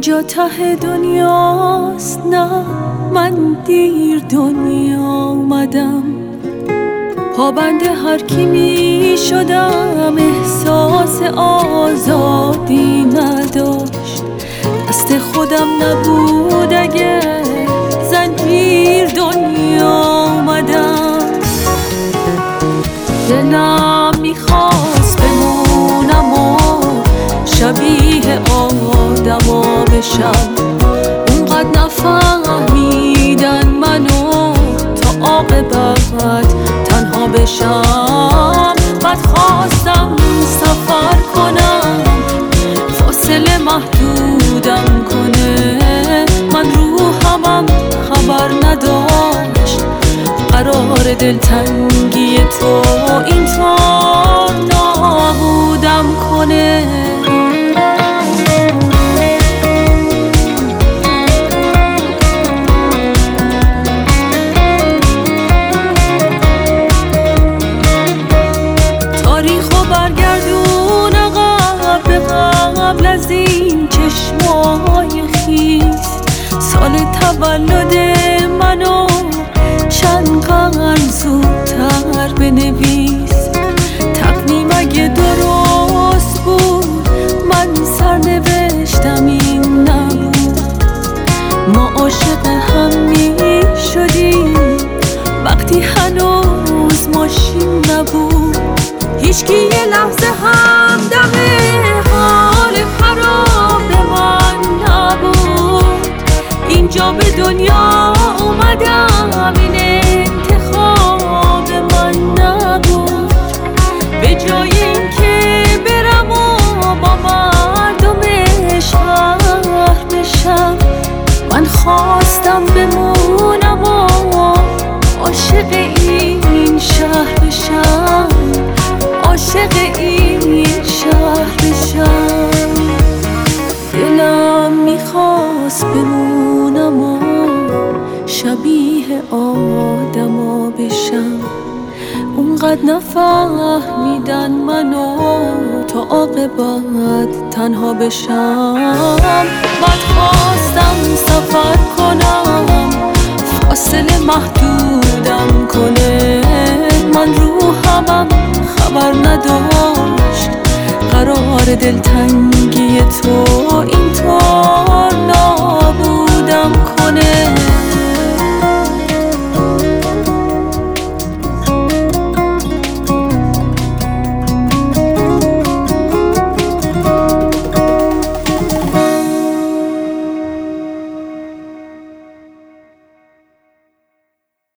اینجا ته دنیاست، نه من دیر دنیا اومدم، پابند هر کی می شدم احساس آزادی نداشت، دست خودم نبود اگه زنجیر دنیا اومدم. دلم میخواست بمونم و شبیه آدما بشم، اونقدر نفهمیدن منو تا عاقبت تنها بشم. بعد خواستم سفر کنم فاصله محدودم کنه، من روحمم خبر نداشت قرار دلتنگی تو اینطور نابودم کنه. تاریخو برگردون عقب به قبل از این چشمای خیس، سال تولد منو چند قرن زودتر بنویس. تقویم اگه درست بود من سرنوشتم این نبود، ما عاشق هم می شدیم وقتی هنوز ماشین نبود، هیچکی یه لحظه هم دم حال خراب من نبود. اینجا به دنیا اومدم این انتخاب من نبود، به جای اینکه برم و با مردم شهر بشم، من خواستم بمونم و عاشق این شهر بشم، عاشق این شهر بشم. دلم میخواست بمونم و شبیه آدما بشم، اونقدر نفهمیدن منو تا عاقبت تنها بشم. بعد خواستم سفر کنم فاصله محدودم کنه، من روحمم خبر نداشت قرار دلتنگی تو